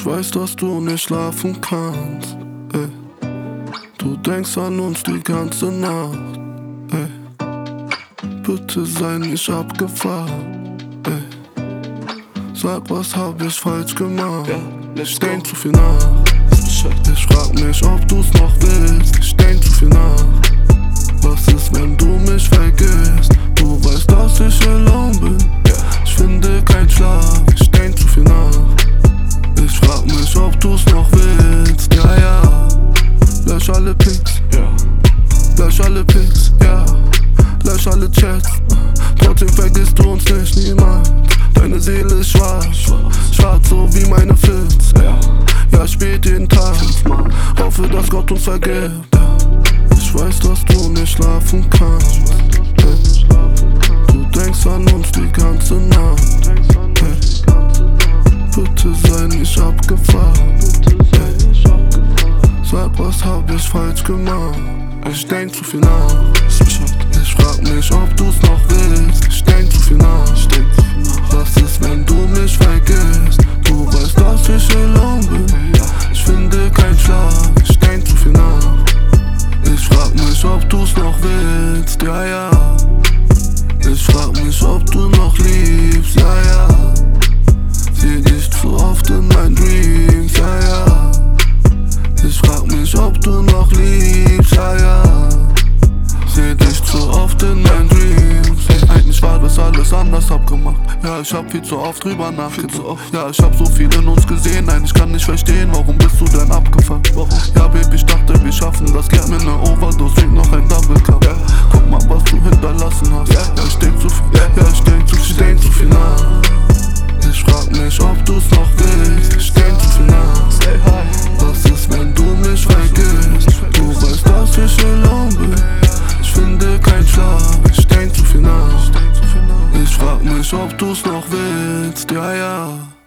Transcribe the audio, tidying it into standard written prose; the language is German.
weiß, dass du nicht schlafen kannst, ey. Du denkst an uns die ganze Nacht, ey. Bitte sei nicht abgefuckt, ey. Sag, was hab ich falsch gemacht? Ich denk zu viel nach. Ich frag mich, ob du's noch willst. Ich denk zu viel nach. Was ist, wenn du mich vergisst? Du weißt, dass ich alone bin. Ich finde keinen Schlaf. Ich denk zu viel nach. Ich frag mich, ob du's noch willst. Ja, ja. Lösch alle Pics. Lösch alle Pics, ja. Lösch alle Chats. Trotzdem vergisst du uns nicht, niemals. Deine Seele ist schwarz. Schwarz so wie meine Filz. Ja, spät jeden Tag. Hoffe, dass Gott uns vergibt. Ich weiß, dass du nicht schlafen kannst. Du denkst an uns die ganze Nacht. Bitte sei nicht abgefuckt. Sag, was hab ich falsch gemacht? Ich denk zu viel nach. Ich frag mich, ob du's noch willst. Ich denk zu viel nach. Was ist, wenn du mich vergisst? Du weißt, dass ich alone bin. Ich finde keinen Schlaf. Ich denk zu viel nach. Ich frag mich, ob du's noch willst. Ja, ja. Ich frag mich, ob du noch liebst. Ja, ja. Seh dich zu oft in meinen Dreams. Ja, ja. Ich frag mich, ob du noch liebst. Ja, ja. Seh dich zu oft in meinen Dreams. Eigentlich war das alles anders abgemacht. Ja, ich hab viel zu oft drüber nachgedacht. Ja, ich hab so viel in uns gesehen. Nein, ich kann nicht verstehen, warum bist du denn abgefuckt? Ja, Baby, ich dachte, wir schaffen das. Gib mir ne Overdose, fehlt noch ein Double Cup. Guck mal, was du hinterlassen hast. Ja, ich denk zu viel, ja, ich denk zu viel nach. Ich frag mich, ob du's noch willst. Ich denk zu viel nach. Was ist, wenn du mich vergisst? Du weißt, dass ich alone bin. Ich finde keinen Schlaf. Ich denk zu viel nach. Ich frag mich, ob du's noch willst. Ja, ja.